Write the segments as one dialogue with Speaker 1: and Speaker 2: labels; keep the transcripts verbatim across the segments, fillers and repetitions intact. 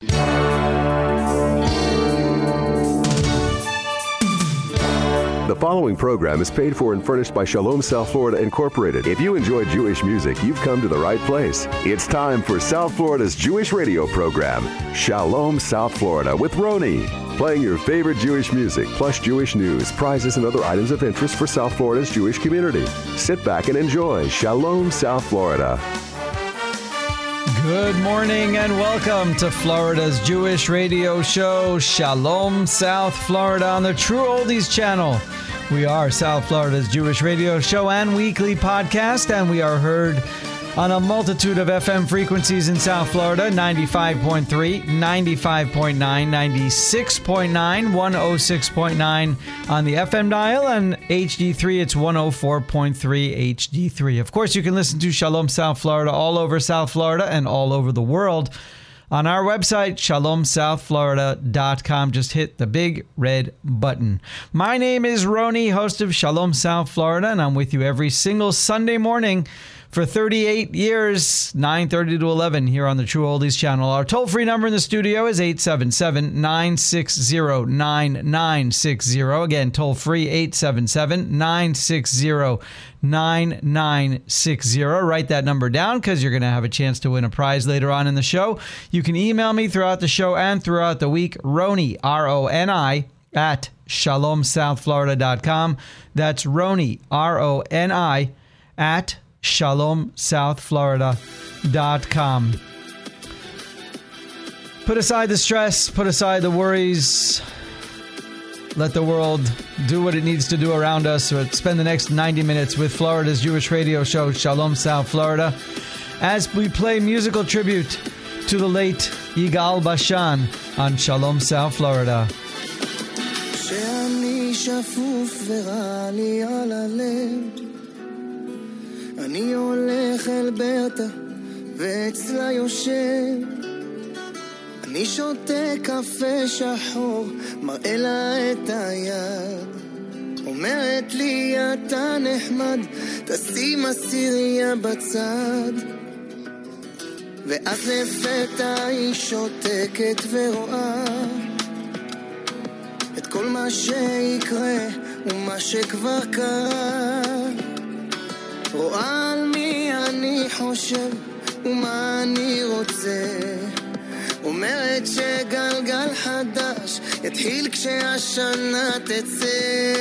Speaker 1: The following program is paid for and furnished by Shalom South Florida Incorporated. If you enjoy Jewish music, you've come to the right place. It's time for South Florida's Jewish radio program, Shalom South Florida with Roni. Playing your favorite Jewish music, plus Jewish news, prizes, and other items of interest for South Florida's Jewish community. Sit back and enjoy Shalom South Florida.
Speaker 2: Good morning and welcome to Florida's Jewish radio show, Shalom South Florida on the True Oldies channel. We are South Florida's Jewish radio show and weekly podcast, and we are heard on a multitude of F M frequencies in South Florida, ninety-five point three, ninety-five point nine, ninety-six point nine, one oh six point nine on the F M dial, and H D three, it's one oh four point three H D three. Of course, you can listen to Shalom South Florida all over South Florida and all over the world on our website, shalom south florida dot com. Just hit the big red button. My name is Roni, host of Shalom South Florida, and I'm with you every single Sunday morning for thirty-eight years, nine thirty to eleven here on the True Oldies channel. Our toll-free number in the studio is eight seven seven, nine six zero, nine nine six zero. Again, toll-free eight seven seven, nine six zero, nine nine six zero. Write that number down because you're going to have a chance to win a prize later on in the show. You can email me throughout the show and throughout the week, Roni, R O N I, at shalom south florida dot com. That's Roni, R O N I, at shalom south florida dot com. Put aside the stress, put aside the worries. Let the world do what it needs to do around us. Or spend the next ninety minutes with Florida's Jewish radio show, Shalom South Florida, as we play musical tribute to the late Yigal Bashan on Shalom South Florida.
Speaker 3: אני הולך אל ברטה ואצלה יושב, אני שותה קפה שחור, מראה לה את היד, אומרת לי אתה נחמד, תשים הסירייה בצד, ואז לפתע היא שותקת ורואה את כל מה שיקרה ומה שכבר קרה, רואה על מי אני חושב ומה אני רוצה, אומרת שגלגל חדש יתחיל כשהשנה תצא,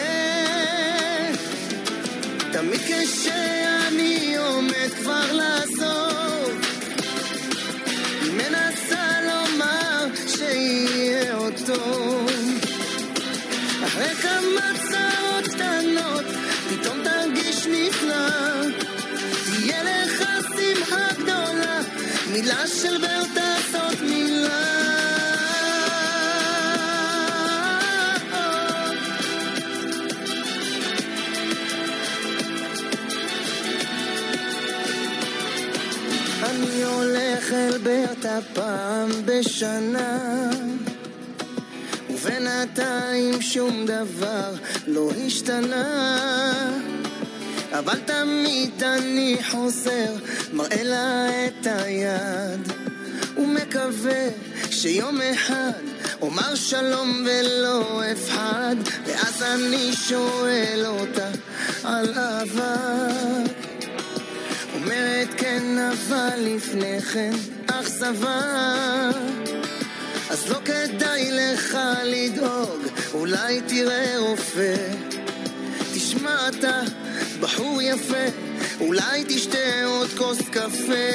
Speaker 3: תמיד כשאני עומד כבר לעזוב, היא מנסה לומר שיהיה עוד טוב, אחרי כמה צרות קטנות פתאום תרגיש נפלא, תהיה לך שמחה גדולה, מילה של ברטה זאת מילה, אני הולך אל ברטה פעם בשנה, ובינתיים שום דבר לא השתנה, אבל תמיד אני חוזר, מראה לה את היד, ומקווה שיום אחד אומר שלום ולא אפחד, ואז אני שואל אותה על אהבה, אומרת כן אבל לפני כן אכזבה, אז לא כדאי לך לדאוג, אולי תראה רופא, תשמע אתה בחור יפה, אולי תשתה עוד כוס קפה,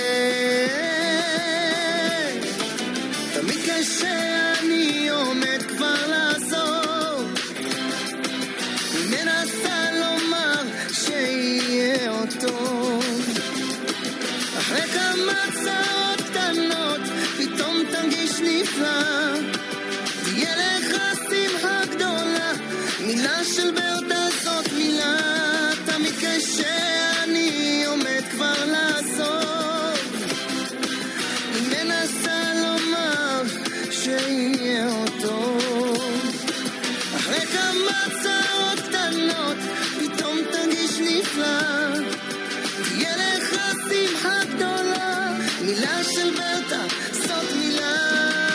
Speaker 3: תמיד כשאני עומד כבר לעזור, היא מנסה לומר שיהיה עוד טוב, אחרי כמה צרות קטנות פתאום תרגיש נפלא, תהיה לך שמחה גדולה, מילה של ברטה זאת מילה, תמיד כשאני עומד כבר לעזוב, היא מנסה לומר שיהיה עוד טוב, אחרי כמה צרות קטנות פתאום תרגיש נפלא, תהיה לך שמחה גדולה, מילה של ברטה זאת מילה.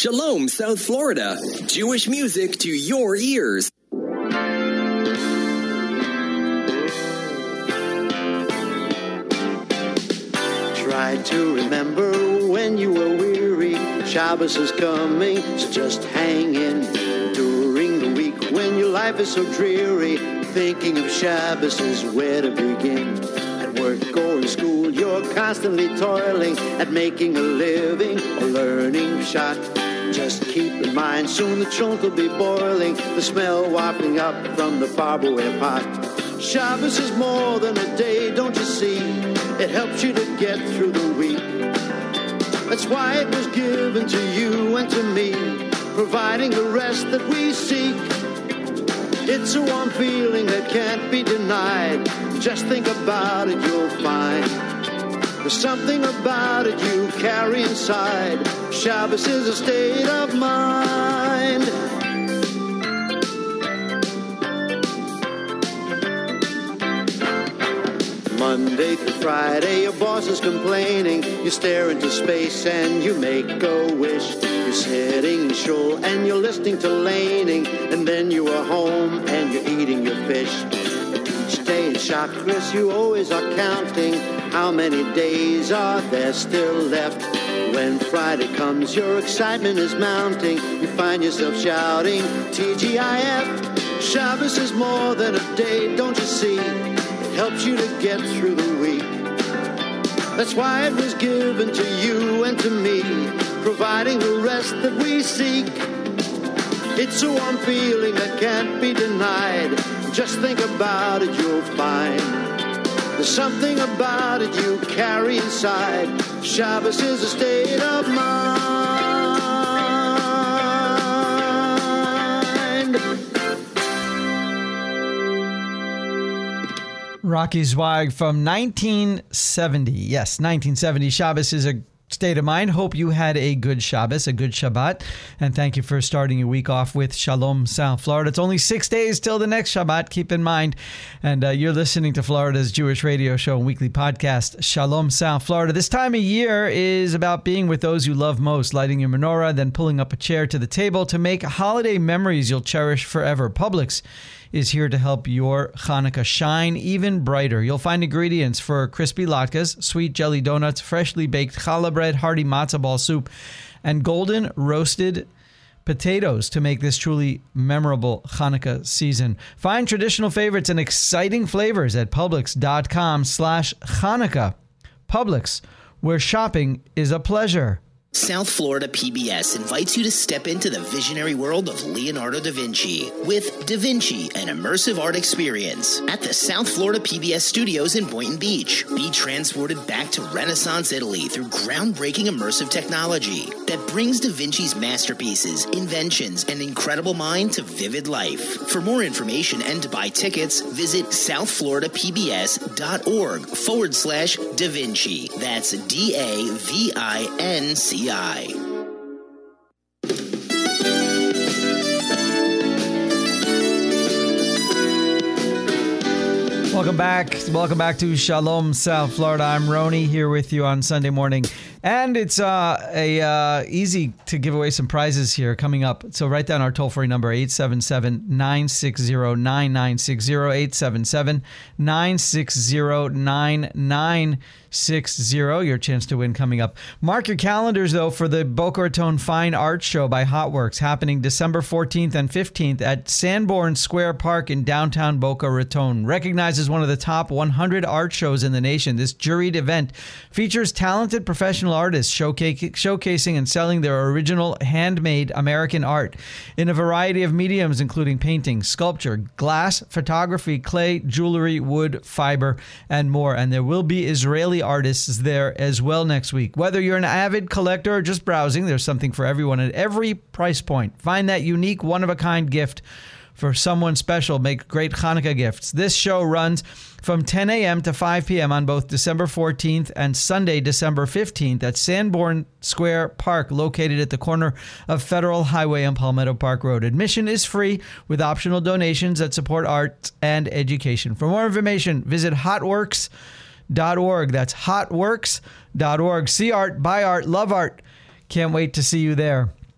Speaker 4: Shalom, South Florida. Jewish music to your ears.
Speaker 5: Try to remember when you were weary. Shabbos is coming, so just hang in. During the week when your life is so dreary, thinking of Shabbos is where to begin. At work or in school, you're constantly toiling at making a living or learning shot. Just keep in mind, soon the chult will be boiling, the smell wafting up from the Barbaware pot. Shabbos is more than a day, don't you see? It helps you to get through the week. That's why it was given to you and to me, providing the rest that we seek. It's a warm feeling that can't be denied. Just think about it, you'll find there's something about it you carry inside. Shabbos is a state of mind. Monday through Friday, your boss is complaining. You stare into space and you make a wish. You're sitting in shul and you're listening to laning. And then you are home and you're eating your fish. Each day in Shacharis, you always are counting how many days are there still left. When Friday comes, your excitement is mounting. You find yourself shouting, T G I F. Shabbos is more than a day, don't you see? Helps you to get through the week. That's why it was given to you and to me, providing the rest that we seek. It's a warm feeling that can't be denied. Just think about it, you'll find there's something about it you carry inside. Shabbos is a state of mind.
Speaker 2: Rocky Zweig from nineteen seventy. Yes, nineteen seventy. Shabbos is a state of mind. Hope you had a good Shabbos, a good Shabbat. And thank you for starting your week off with Shalom South Florida. It's only six days till the next Shabbat. Keep in mind. And uh, you're listening to Florida's Jewish radio show and weekly podcast, Shalom South Florida. This time of year is about being with those you love most, lighting your menorah, then pulling up a chair to the table to make holiday memories you'll cherish forever. Publix is here to help your Hanukkah shine even brighter. You'll find ingredients for crispy latkes, sweet jelly donuts, freshly baked challah bread, hearty matzah ball soup, and golden roasted potatoes to make this truly memorable Hanukkah season. Find traditional favorites and exciting flavors at Publix.com slash Hanukkah. Publix, where shopping is a pleasure.
Speaker 6: South Florida P B S invites you to step into the visionary world of Leonardo da Vinci with Da Vinci, an immersive art experience at the South Florida P B S studios in Boynton Beach. Be transported back to Renaissance Italy through groundbreaking immersive technology that brings Da Vinci's masterpieces, inventions, and incredible mind to vivid life. For more information and to buy tickets, visit southfloridapbs.org forward slash Da Vinci. That's D A V I N C I.
Speaker 2: Welcome back. Welcome back to Shalom South Florida. I'm Roni here with you on Sunday morning. And it's uh, a uh, easy to give away some prizes here coming up. So write down our toll-free number, eight seven seven, nine six zero, nine nine six zero, eight seven seven, nine six zero, nine nine six zero. Your chance to win coming up. Mark your calendars, though, for the Boca Raton Fine Art Show by Hotworks, happening December fourteenth and fifteenth at Sanborn Square Park in downtown Boca Raton. Recognized as one of the top one hundred art shows in the nation, this juried event features talented professional artists showcasing and selling their original handmade American art in a variety of mediums, including painting, sculpture, glass, photography, clay, jewelry, wood, fiber, and more. And there will be Israeli artists there as well next week. Whether you're an avid collector or just browsing, there's something for everyone at every price point. Find that unique, one-of-a-kind gift for someone special. Make great Hanukkah gifts. This show runs from ten a.m. to five p.m. on both December fourteenth and Sunday, December fifteenth at Sanborn Square Park, located at the corner of Federal Highway and Palmetto Park Road. Admission is free with optional donations that support art and education. For more information, visit hotworks dot org. That's hotworks dot org. See art, buy art, love art. Can't wait to see you there.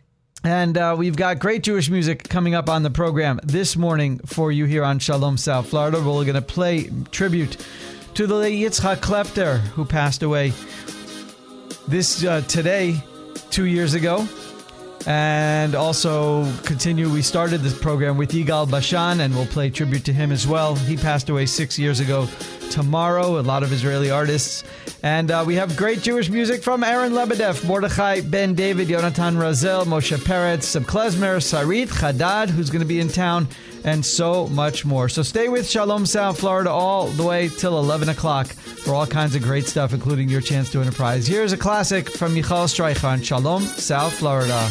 Speaker 2: And uh, we've got great Jewish music coming up on the program this morning for you here on Shalom South Florida. We're going to play tribute to the late Yitzhak Klepter, who passed away this uh, today, two years ago. And also continue, we started this program with Yigal Bashan, and we'll play tribute to him as well. He passed away six years ago tomorrow, a lot of Israeli artists. And uh, we have great Jewish music from Aaron Lebedev, Mordechai Ben David, Yonatan Razel, Moshe Peretz, Seb Klezmer, Sarit Chadad, who's going to be in town, and so much more. So stay with Shalom South Florida all the way till eleven o'clock for all kinds of great stuff, including your chance to win a prize. Here's a classic from Michal Streicher on Shalom South Florida.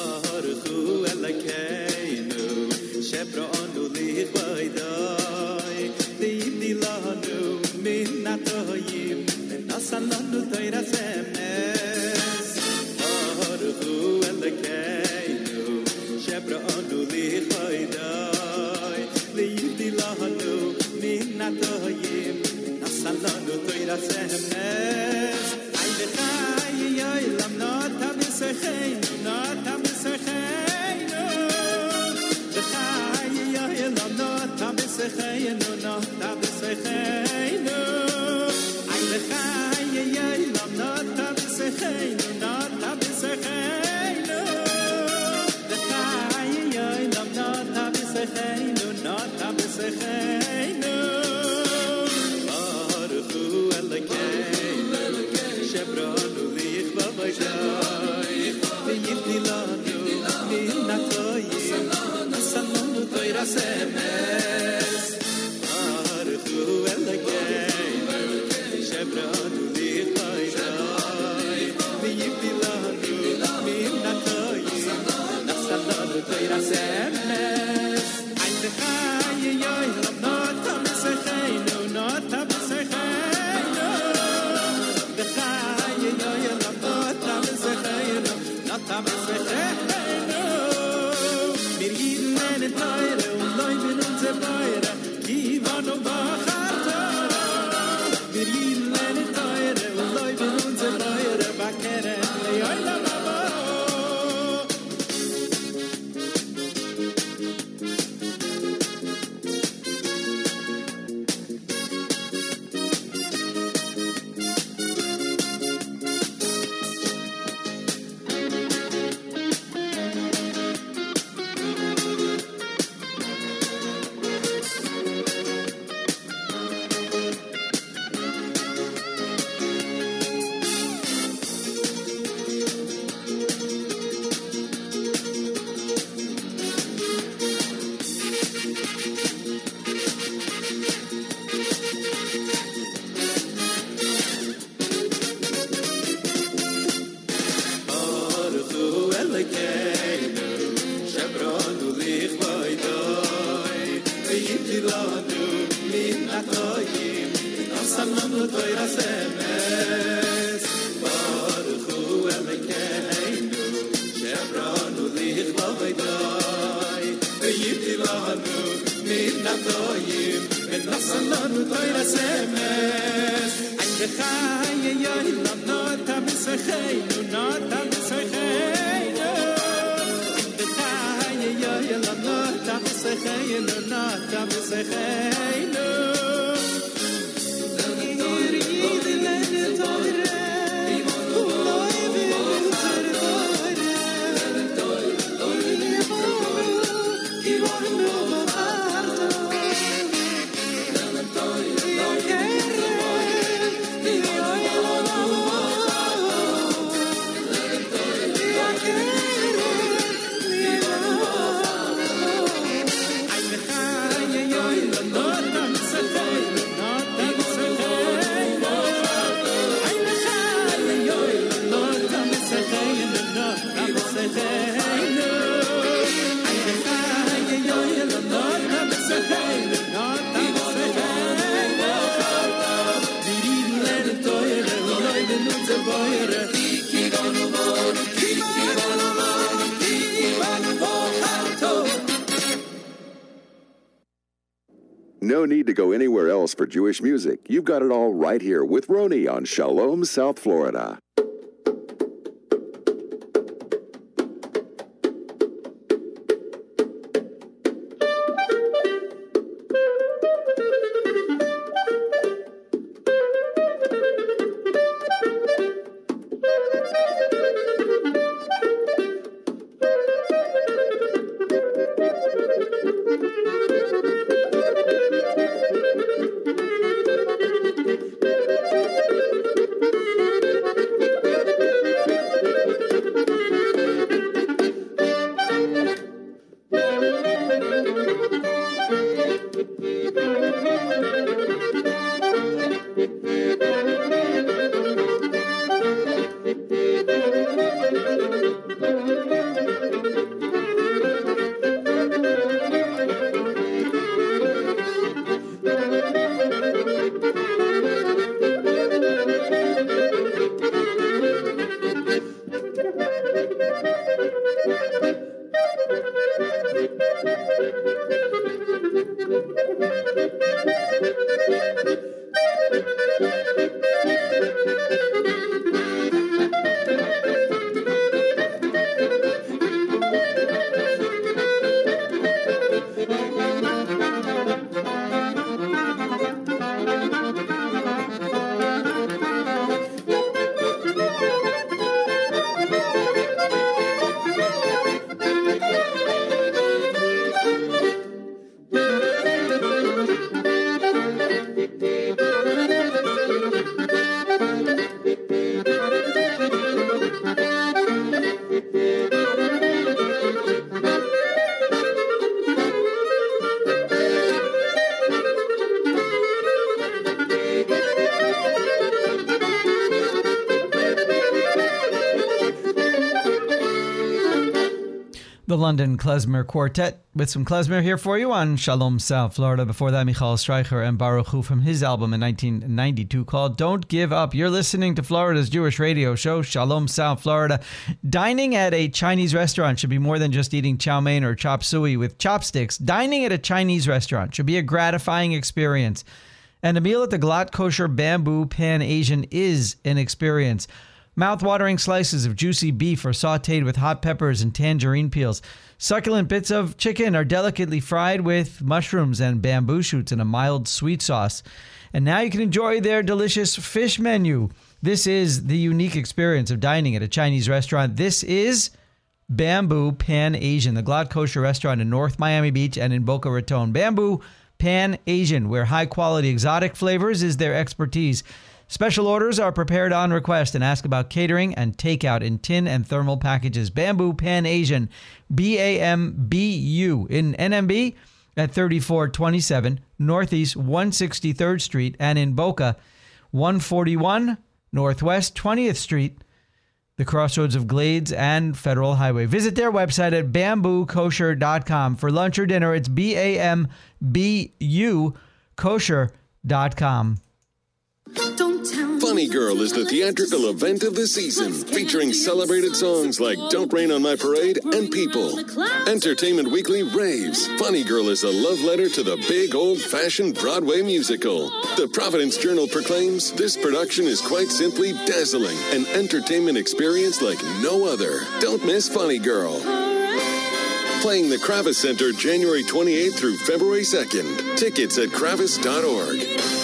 Speaker 1: No need to go anywhere else for Jewish music. You've got it all right here with Roni on Shalom South Florida.
Speaker 2: The London Klezmer Quartet with some klezmer here for you on Shalom South Florida. Before that, Michal Streicher and Baruch Hu from his album in nineteen ninety-two called Don't Give Up. You're listening to Florida's Jewish radio show, Shalom South Florida. Dining at a Chinese restaurant should be more than just eating chow mein or chop suey with chopsticks. Dining at a Chinese restaurant should be a gratifying experience. And a meal at the Glatt Kosher Bamboo Pan Asian is an experience. Mouth-watering slices of juicy beef are sautéed with hot peppers and tangerine peels. Succulent bits of chicken are delicately fried with mushrooms and bamboo shoots in a mild sweet sauce. And now you can enjoy their delicious fish menu. This is the unique experience of dining at a Chinese restaurant. This is Bamboo Pan Asian, the Glatt Kosher restaurant in North Miami Beach and in Boca Raton. Bamboo Pan Asian, where high-quality exotic flavors is their expertise. Special orders are prepared on request and ask about catering and takeout in tin and thermal packages. Bamboo Pan Asian, B A M B U, in N M B at thirty-four twenty-seven Northeast one hundred sixty-third Street, and in Boca, one forty-one Northwest twentieth Street, the crossroads of Glades and Federal Highway. Visit their website at bamboo kosher dot com. For lunch or dinner, it's B A M B U kosher dot com.
Speaker 7: Funny Girl is the theatrical event of the season, featuring celebrated songs like Don't Rain on My Parade and People. Entertainment Weekly raves Funny Girl is a love letter to the big old-fashioned Broadway musical. The Providence Journal proclaims this production is quite simply dazzling, an entertainment experience like no other. Don't miss Funny Girl. Playing the Kravis Center January twenty-eighth through February second. Tickets at kravis dot org.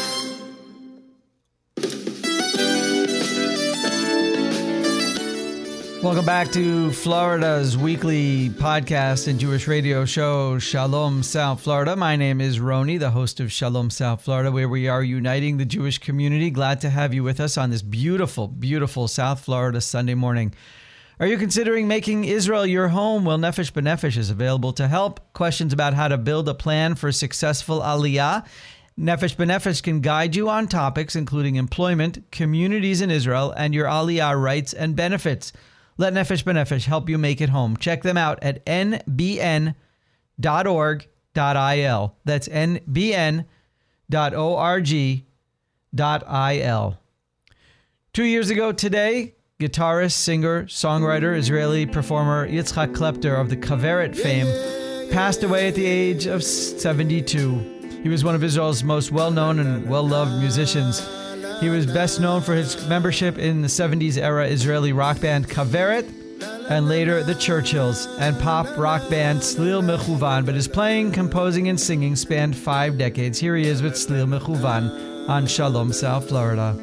Speaker 2: Welcome back to Florida's weekly podcast and Jewish radio show, Shalom South Florida. My name is Roni, the host of Shalom South Florida, where we are uniting the Jewish community. Glad to have you with us on this beautiful, beautiful South Florida Sunday morning. Are you considering making Israel your home? Well, Nefesh B'Nefesh is available to help. Questions about how to build a plan for successful Aliyah? Nefesh B'Nefesh can guide you on topics including employment, communities in Israel, and your Aliyah rights and benefits. Let Nefesh B'Nefesh help you make it home. Check them out at n b n dot org dot i l. That's n b n dot org dot i l. Two years ago today, guitarist, singer, songwriter, Israeli performer Yitzhak Klepter of the Kaveret fame passed away at the age of seventy-two. He was one of Israel's most well-known and well-loved musicians. He was best known for his membership in the seventies era Israeli rock band Kaveret, and later the Churchills, and pop rock band Tzlil Mechuvan, but his playing, composing, and singing spanned five decades. Here he is with Tzlil Mechuvan on Shalom South Florida.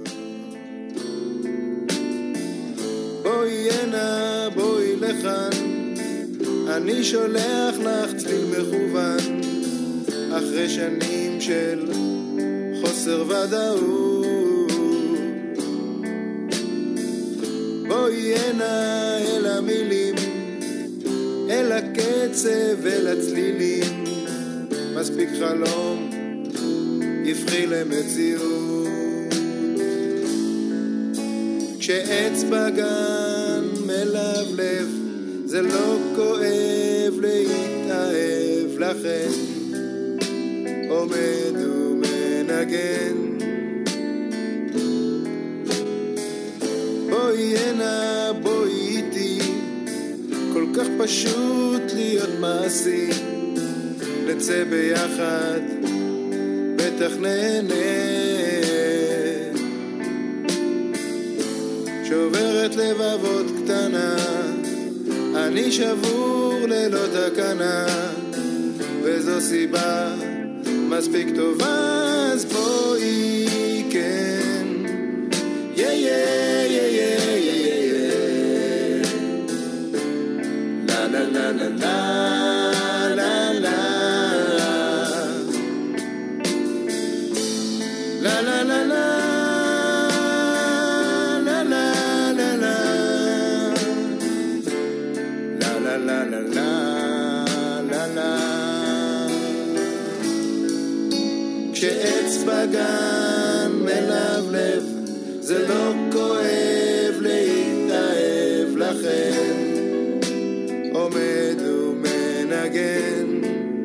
Speaker 3: בואי הנה, בואי לכאן, אני שולח לך צליל מכוון, אחרי שנים של חוסר ודאות. בואי הנה אל המילים, אל הקצב, אל הצלילים, מספיק חלום, יפחי למציאות. כשעץ בגן מלבלב, זה לא כואב להתאהב, לכן עומד ומנגן. בואי הנה, בואי איתי, כל
Speaker 8: כך פשוט להיות מעשי, נצא ביחד, בטח נהנה. שוברת לבבות קטנה, אני שבור ללא תקנה, וזו סיבה מספיק טובה, אז בואי כן. יא יא יא יא יא יא לה לה לה לה לה לה לה לה לה לה כשעץ בגן מלבלב, זה לא כואב להתאהב, לכן עומד ומנגן.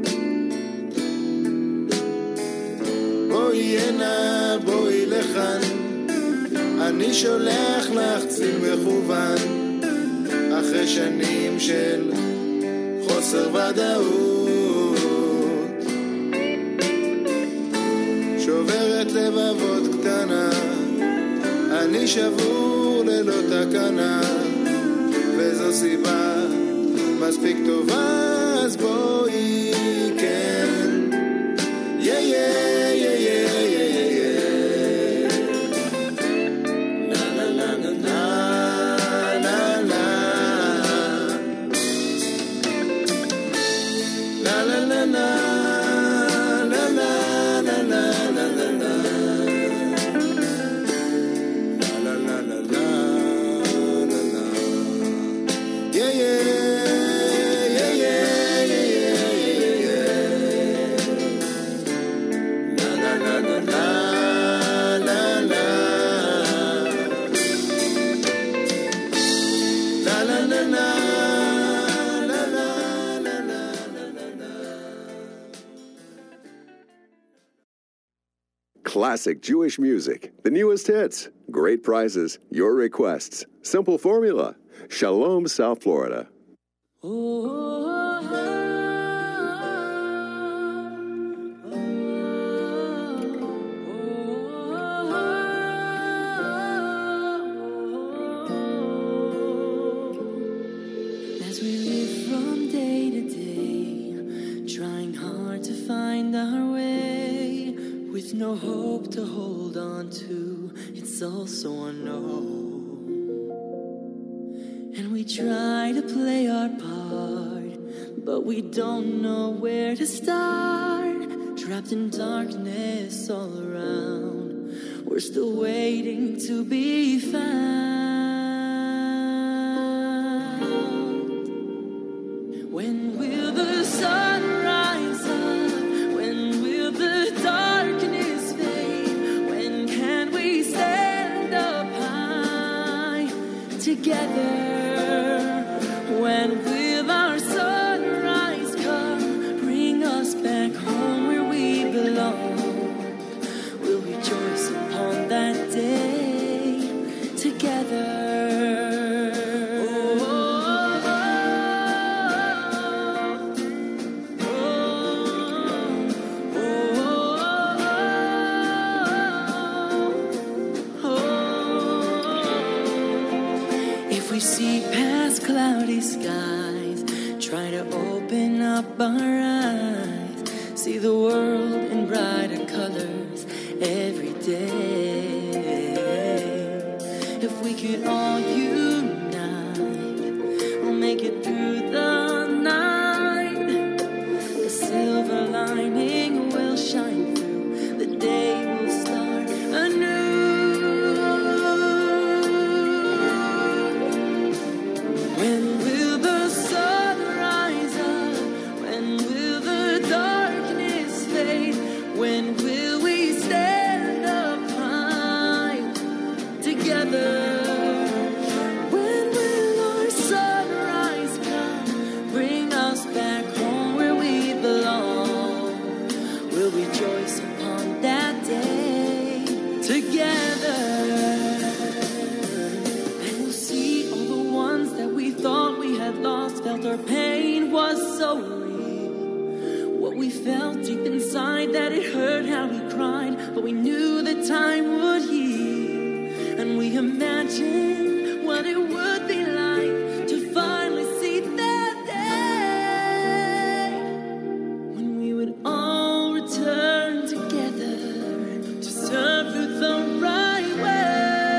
Speaker 8: בואי הנה, בואי לכאן, אני שולח לך ציל מכוון, אחרי שנים של חוסר ודאות, שוברת לבבות קטנה, אני שבור ללא תקנה, וזו סיבה מספיק טובה, אז בואי כן. יא יא יא יא יא יא לה לה לה לה לה לה לה לה לה
Speaker 1: Classic Jewish music, the newest hits, great prizes, your requests. Simple formula. Shalom, South Florida.
Speaker 9: As we live from day to day, trying hard to find our way, with no hope to hold on to, it's all so unknown. And we try to play our part, but we don't know where to start. Trapped in darkness all around, we're still waiting to be found. When will the sun rise up? When will the darkness fade? When can we stand up high together? When will our sunrise come, bring us back home where we belong? We'll rejoice upon that day together. If we see past cloudy skies, try to open up our eyes, see the world in brighter colors every day. If we could all unite, we'll make it through the night. The silver lining will shine through, the day will start anew. When will the sun rise up? When will the darkness fade? When will we stand up high together? cried, but we knew that time would heal. And we imagined what it would be like to finally see that day when we would all return together to serve you the right way.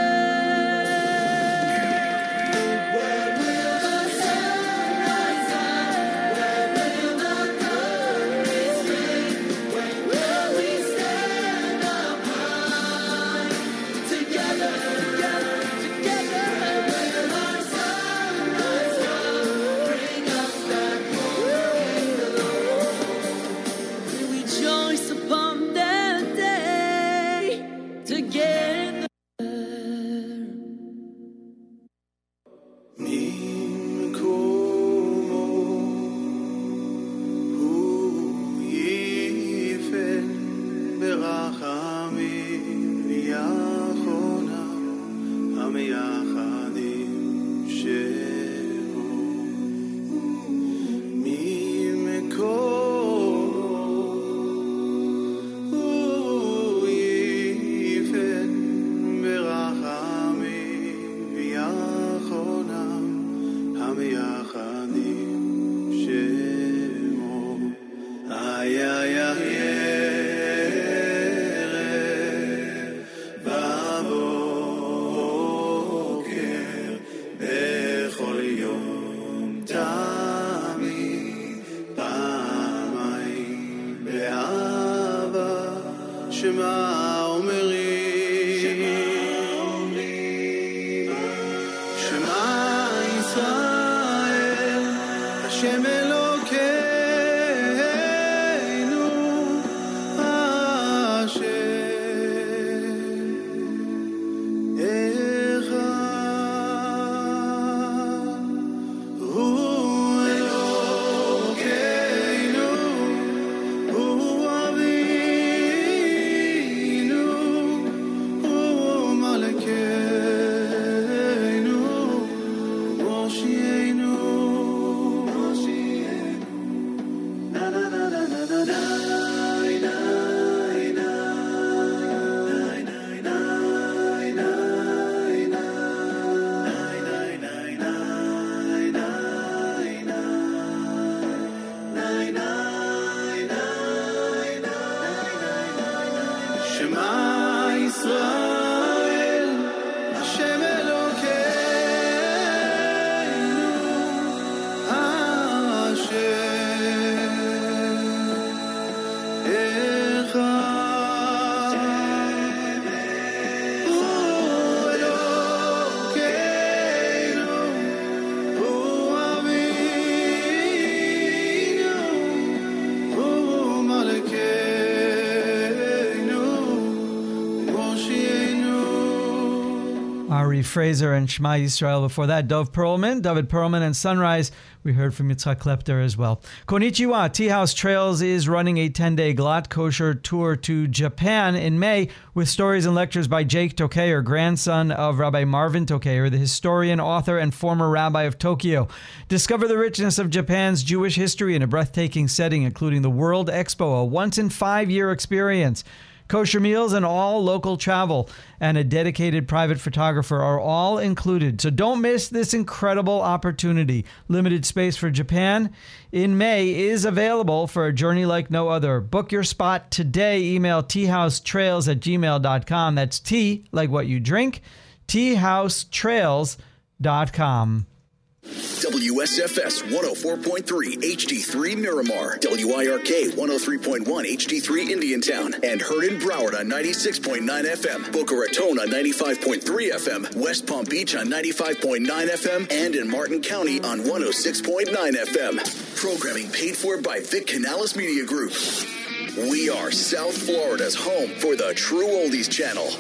Speaker 2: Ari Fraser and Shema Yisrael. Before that, Dov Perlman, David Perlman and Sunrise. We heard from Yitzhak Klepter as well. Konnichiwa. Tea House Trails is running a ten-day Glatt Kosher tour to Japan in May with stories and lectures by Jake Tokayer, grandson of Rabbi Marvin Tokayer, the historian, author, and former rabbi of Tokyo. Discover the richness of Japan's Jewish history in a breathtaking setting, including the World Expo, a once-in-five-year experience. Kosher meals and all local travel and a dedicated private photographer are all included. So don't miss this incredible opportunity. Limited space for Japan in May is available for a journey like no other. Book your spot today. Email teahousetrails at gmail dot com. That's tea, like what you drink, teahousetrails dot com.
Speaker 10: W S F S one oh four point three H D three Miramar, W I R K one oh three point one H D three Indiantown, and heard in Broward on ninety-six point nine F M, Boca Raton on ninety-five point three F M, West Palm Beach on ninety-five point nine F M, and in Martin County on one oh six point nine F M. Programming paid for by Vic Canales Media Group. We are South Florida's home for the True Oldies Channel.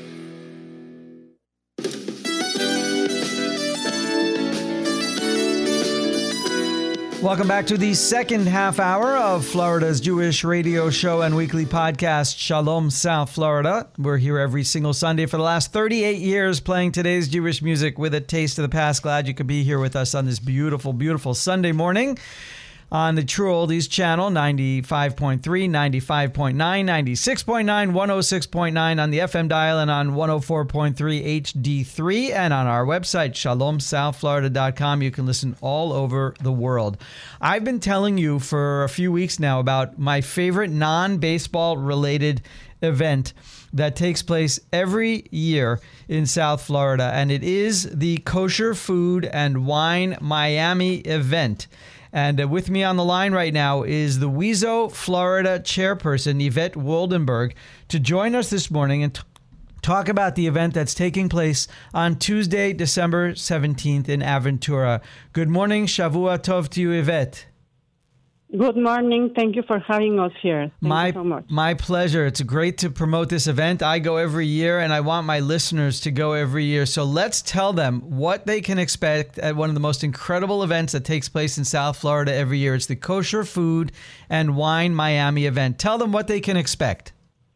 Speaker 2: Welcome back to the second half hour of Florida's Jewish radio show and weekly podcast, Shalom South Florida. We're here every single Sunday for the last thirty-eight years playing today's Jewish music with a taste of the past. Glad you could be here with us on this beautiful, beautiful Sunday morning. on the True Oldies channel, ninety-five point three, ninety-five point nine, ninety-six point nine, one oh six point nine on the F M dial, and on one oh four point three H D three, and on our website, shalom south florida dot com. You can listen all over the world. I've been telling you for a few weeks now about my favorite non-baseball related event that takes place every year in South Florida, and it is the Kosher Food and Wine Miami event. And uh, with me on the line right now is the W I S O Florida chairperson, Yvette Woldenberg, to join us this morning and t- talk about the event that's taking place on Tuesday, December seventeenth in Aventura. Good morning. Shavua Tov to you, Yvette.
Speaker 11: Good morning. Thank you for having us here. Thank
Speaker 2: my,
Speaker 11: you so much.
Speaker 2: My pleasure. It's great to promote this event. I go every year, and I want my listeners to go every year. So let's tell them what they can expect at one of the most incredible events that takes place in South Florida every year. It's the Kosher Food and Wine Miami event. Tell them what they can expect.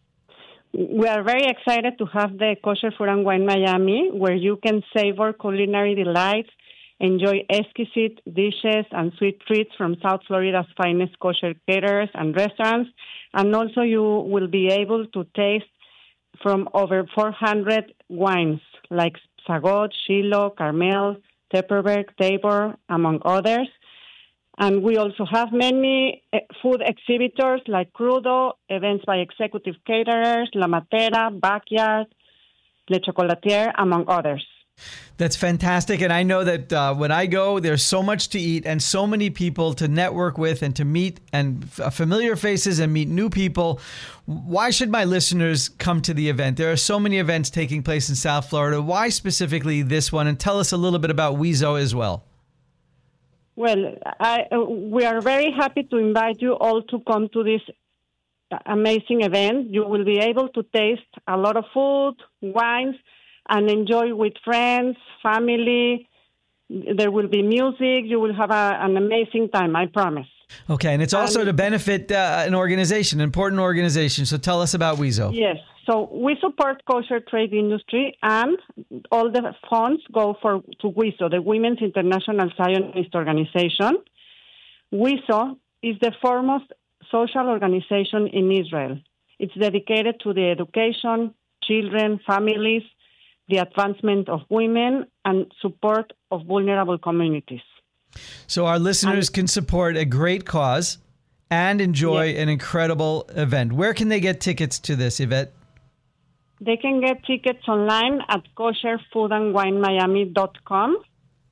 Speaker 11: We are very excited to have the Kosher Food and Wine Miami, where you can savor culinary delights, enjoy exquisite dishes and sweet treats from South Florida's finest kosher caterers and restaurants. And also you will be able to taste from over four hundred wines like Sagot, Shiloh, Carmel, Tepperberg, Tabor, among others. And we also have many food exhibitors like Crudo, events by executive caterers, La Matera, Backyard, Le Chocolatier, among others.
Speaker 2: That's fantastic. And I know that uh, when I go, there's so much to eat and so many people to network with and to meet, and f- familiar faces and meet new people. Why should my listeners come to the event? There are so many events taking place in South Florida. Why specifically this one? And tell us a little bit about W I S O as well.
Speaker 11: Well, I, uh, we are very happy to invite you all to come to this amazing event. You will be able to taste a lot of food, wines, and enjoy with friends, family. There will be music. You will have a, an amazing time, I promise.
Speaker 2: Okay, and it's also um, to benefit uh, an organization, an important organization. So tell us about W I S O.
Speaker 11: Yes. So we support kosher trade industry, and all the funds go for to W I S O, the Women's International Zionist Organization. W I S O is the foremost social organization in Israel. It's dedicated to the education, children, families, the advancement of women, and support of vulnerable communities.
Speaker 2: So our listeners and, can support a great cause and enjoy yes. an incredible event. Where can they get tickets to this, Yvette?
Speaker 11: They can get tickets online at kosher food and wine miami dot com.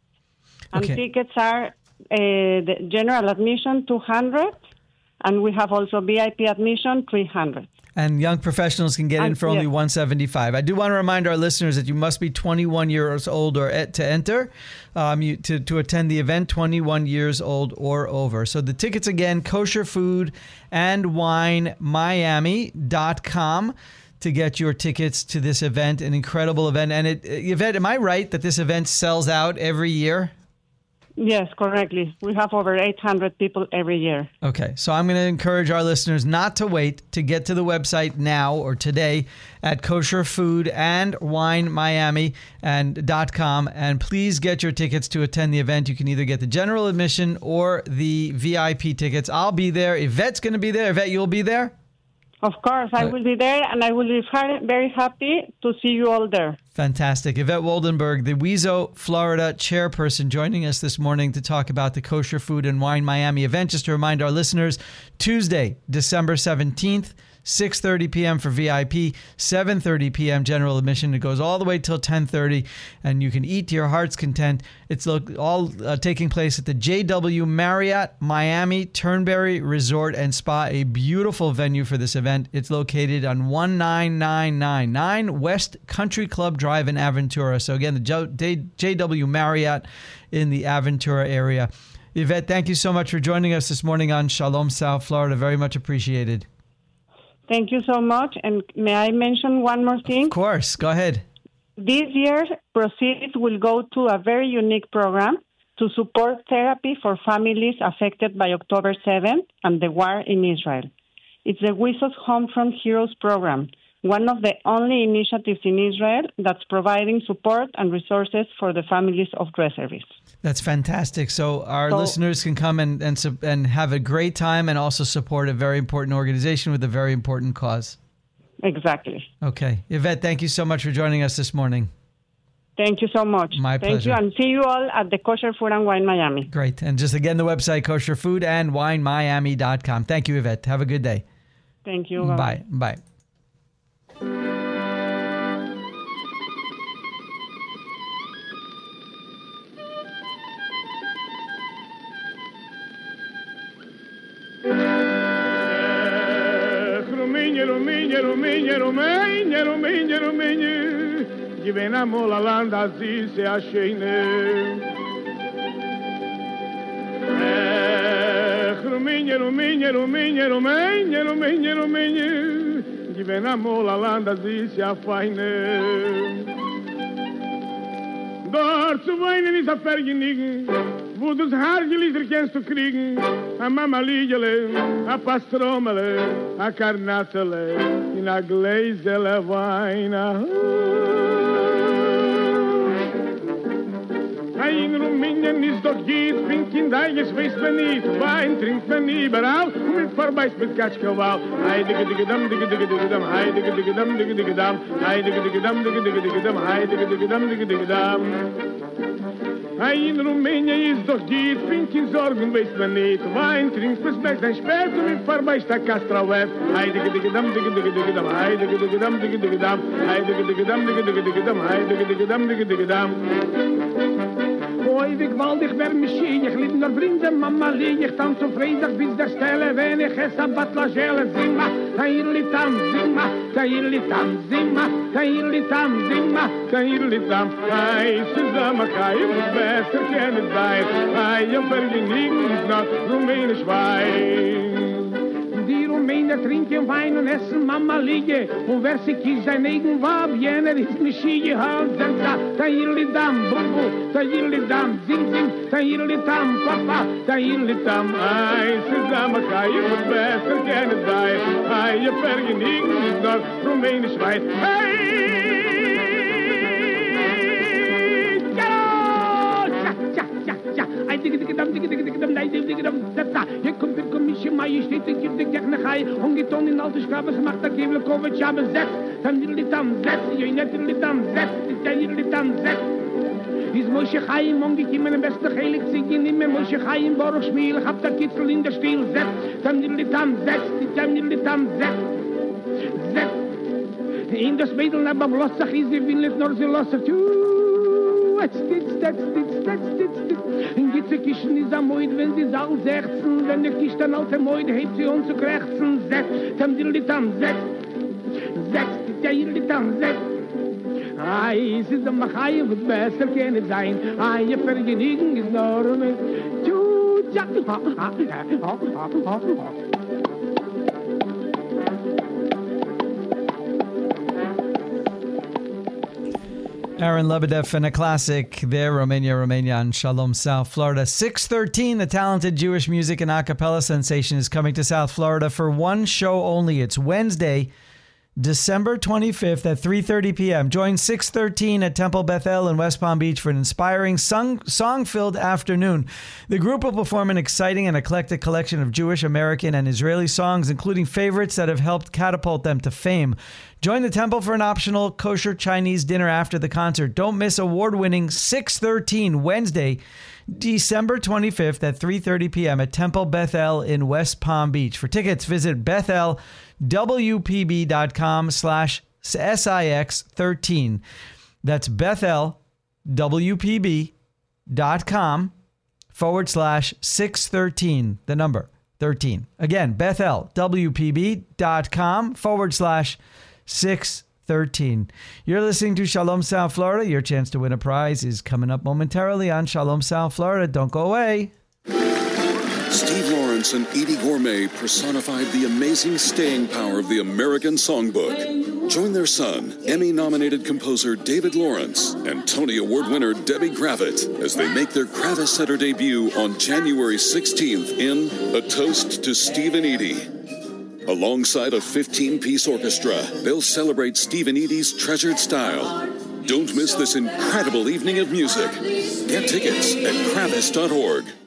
Speaker 11: And okay. tickets are uh, the general admission two hundred dollars, and we have also V I P admission three hundred dollars.
Speaker 2: And young professionals can get in for only one hundred seventy-five dollars. I do want to remind our listeners that you must be twenty-one years old or et, to enter, um, you, to, to attend the event, twenty-one years old or over. So the tickets again, kosher food and wine miami dot com to get your tickets to this event, an incredible event. And it, Yvette, am I right that this event sells out every year?
Speaker 11: Yes, correctly. We have over eight hundred people every year.
Speaker 2: Okay, so I'm going to encourage our listeners not to wait, to get to the website now or today at kosher food and wine miami dot com, and please get your tickets to attend the event. You can either get the general admission or the V I P tickets. I'll be there. Yvette's going to be there. Yvette, you'll be there?
Speaker 11: Of course, I will be there, and I will be very happy to see you all there.
Speaker 2: Fantastic. Yvette Woldenberg, the W I S O Florida chairperson, joining us this morning to talk about the Kosher Food and Wine Miami event. Just to remind our listeners, Tuesday, December seventeenth, six thirty p.m. for V I P, seven thirty p.m. general admission. It goes all the way till ten thirty, and you can eat to your heart's content. It's all uh, taking place at the J W Marriott Miami Turnberry Resort and Spa, a beautiful venue for this event. It's located on one nine nine nine nine West Country Club Drive in Aventura. So again, the J W Marriott in the Aventura area. Yvette, thank you so much for joining us this morning on Shalom South Florida. Very much appreciated.
Speaker 11: Thank you so much. And may I mention one more thing?
Speaker 2: Of course. Go ahead.
Speaker 11: This year, proceeds will go to a very unique program to support therapy for families affected by October seventh and the war in Israel. It's the W I S O's Homefront Heroes program, one of the only initiatives in Israel that's providing support and resources for the families of reservists.
Speaker 2: That's fantastic. So our
Speaker 11: So-
Speaker 2: listeners can come and, and sup- and have a great time and also support a very important organization with a very important cause.
Speaker 11: Exactly.
Speaker 2: Okay. Yvette, thank you so much for joining us this morning.
Speaker 11: Thank you so much.
Speaker 2: My
Speaker 11: Thank
Speaker 2: pleasure.
Speaker 11: you, and see you all at the Kosher Food and Wine Miami.
Speaker 2: Great. And just again, the website, kosher food and wine miami dot com. Thank you, Yvette. Have a good day.
Speaker 11: Thank you.
Speaker 2: Bye. Bye.
Speaker 12: Rumänien, Rumänien, Rumänien, Rumänien, Rumänien, Rumänien. Giveniamo la landa si se a scene. Rumänien, Rumänien, Rumänien, Rumänien, Rumänien, Rumänien. Giveniamo la landa si se a feine. Dort zu weinen ist a vergenigen, wo du das Haargelichter kennst du kriegen. A Mama Liegele, a Pastromele, a Karnatzele, in a Gläsele Wein. In Rumänien ist doch geht, trinkt in Deiges, weiß man nicht, Wein trinkt man überall, und mit vorbei mit Katschkowal. Hei, digge, digge, dam, digge, digge, digge, dam, hei, digge, digge, dam, digge, digge, dam, hei, digge, digge, dam, digge, digge, digge, dam, hei, digge, digge, dam, digge, digge, dam. Hei, in Rumänien ist doch geht, trinkt in Sorgen, weiß man nicht, Wein trinkt man spät, dann spät, und mit vorbei ist der Kastrowet. Hei, digge, digge, dam, digge, digge, digge, dam, hei, digge, digge, dam, digge, digge, dam, hei, digge, digge, dam, digge, digge, digge, dam, hei, digge, digge, dam, digge, digge, dam. Oi, wie gewaltig wär Maschine, ich lieb nur Brinde, Mama lieg, ich tanz so Freitag bis der Stelle, wenn ich es am Batlagelle sing ma, Tairli tam, sing ma, Tairli tam, sing ma, Tairli tam, sing ma, Tairli tam, ei, zusammen kann ich das Beste kennen sein, ei, auf Vergenigen ist noch Rumänisch Wein. Die Rumäner trinken Wein und essen Mama liege. Und wer sich ist sein eigen Wab, jener ist mich schiege, halt sein da. Tairli dam, bubu, tairli dam, sing, sing, tairli tam, papa, tairli tam. Ei, zusammen kann ich das Beste kennen sein. Ei, je vergenigen ist noch Rumänisch Wein. Hey! I dig dig dum dig dig dig dum dig dig dum da. Hier kommt die Kommission Majestät gibt die Gernachai und die Ton in alte Schrabe macht der Gebelkovic haben sechs. Dann die Litam sechs, ihr nicht die Litam sechs, die Litam sechs. Is Moshe Chaim umgekommen im besten Heilig singen immer Moshe Chaim Baruch Schmiel habt der Kitzel in der Stil sechs. Dann die Litam sechs, die Litam sechs. Sechs. In das Mädel aber Lossach ist sie will nicht nur sie Lossach. That's it, that's it, that's it. In Gitze Kischen ist am Moid, wenn sie sagen sechzen, wenn der Kisch dann alte Moid hebt sie uns zu krächzen. Sechs, tam diddly-tam, sechs, sechs, diddly-tam, sechs. Ai, es ist am Machai, wird besser kann es sein. Ai, ihr Vergnügen ist nur mit Tschu-Tja, ha, ha, ha, ha, ha, ha.
Speaker 2: Aaron Lebedev and a classic there, Romania, Romania on Shalom, South Florida. six thirteen, the talented Jewish music and a cappella sensation is coming to South Florida for one show only. It's Wednesday, December twenty-fifth at three thirty p.m. Join six thirteen at Temple Bethel in West Palm Beach for an inspiring song, song-filled afternoon. The group will perform an exciting and eclectic collection of Jewish, American, and Israeli songs, including favorites that have helped catapult them to fame. Join the temple for an optional kosher Chinese dinner after the concert. Don't miss award-winning six thirteen Wednesday, December twenty-fifth at three thirty p.m. at Temple Bethel in West Palm Beach. For tickets, visit bethelwpb.com slash SIX13. That's bethelwpb.com forward slash 613, the number thirteen. Again, bethelwpb.com forward slash six thirteen. You're listening to Shalom South Florida. Your chance to win a prize is coming up momentarily on Shalom South Florida. Don't go away.
Speaker 7: Steve Lawrence and Edie Gourmet personified the amazing staying power of the American Songbook. Join their son, Emmy-nominated composer David Lawrence and Tony Award winner Debbie Gravitt as they make their Kravis Center debut on January sixteenth in A Toast to Steve and Edie. Alongside a fifteen-piece orchestra, they'll celebrate Stephen Eady's treasured style. Don't miss this incredible evening of music. Get tickets at kravis dot org.